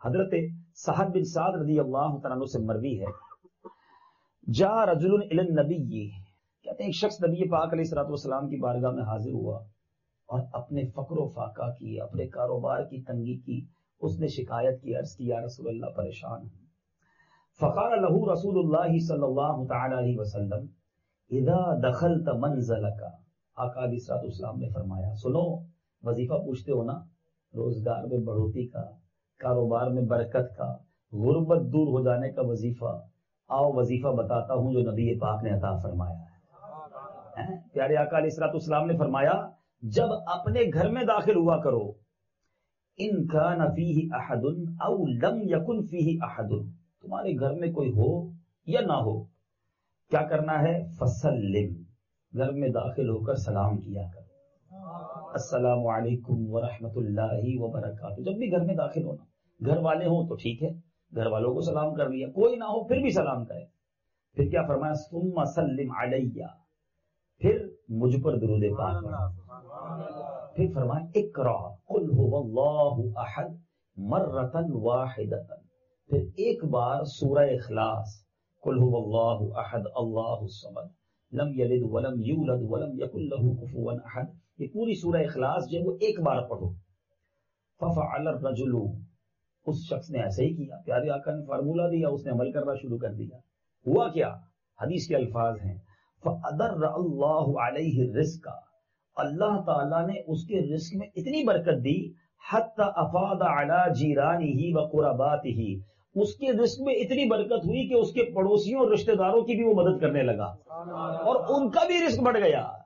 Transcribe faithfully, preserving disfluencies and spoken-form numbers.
حضرت سعد بن سعد رضی اللہ تعالیٰ عنہ سے مروی ہے، جا رجل الی النبی، کہتے ہیں ایک شخص نبی پاک علیہ الصلوۃ والسلام کی بارگاہ میں حاضر ہوا اور اپنے فقر و فاقہ کی، اپنے کاروبار کی تنگی کی اس نے شکایت کی، عرض کی یا رسول اللہ پریشان ہوں۔ فقال له رسول اللہ صلی اللہ تعالی علیہ وسلم اذا دخلت منزلک، آقا علیہ الصلوۃ والسلام نے فرمایا سنو، وظیفہ پوچھتے ہو نا، روزگار میں بڑھوتی کا، کاروبار میں برکت کا، غربت دور ہو جانے کا وظیفہ، آؤ وظیفہ بتاتا ہوں جو نبی پاک نے عطا فرمایا ہے۔ پیارے آقا علیہ الصلوۃ والسلام نے فرمایا جب اپنے گھر میں داخل ہوا کرو، ان کان فیہ احد او لم یکن فیہ احد، تمہارے گھر میں کوئی ہو یا نہ ہو، کیا کرنا ہے؟ فسلم، گھر میں داخل ہو کر سلام کیا کرو، السلام علیکم ورحمۃ اللہ وبرکاتہ۔ جب بھی گھر میں داخل ہونا، گھر والے ہوں تو ٹھیک ہے، گھر والوں کو سلام کر لیا، کوئی نہ ہو پھر بھی سلام کرے۔ پھر کیا فرمایا؟ ثم سلم علیہ، پھر مجھ پر درود پاک پڑھو۔ پھر فرمایا اقرا قل هو اللہ احد مرۃ واحدۃ، پھر ایک بار سورہ اخلاص، قل هو اللہ احد اللہ الصمد لم یلد ولم یولد ولم یکن له کفوا احد، یہ پوری سورہ اخلاص جو ہے وہ ایک بار پڑھو۔ ففعل الرجل، اس شخص نے ایسے ہی کیا، پیارے آقا نے فارمولہ دیا، اس نے عمل کرنا شروع کر دیا۔ ہوا کیا؟ حدیث کے الفاظ ہیں فَأَدَرَّ اللَّهُ عَلَيْهِ الرِّزْقَ، اللہ تعالیٰ نے اس کے رزق میں اتنی برکت دی، حَتَّى أَفَاضَ عَلَى جِيرَانِهِ وَقُرَبَاتِهِ، اس کے رزق میں اتنی برکت ہوئی کہ اس کے پڑوسیوں اور رشتہ داروں کی بھی وہ مدد کرنے لگا اور ان کا بھی رزق بڑھ گیا۔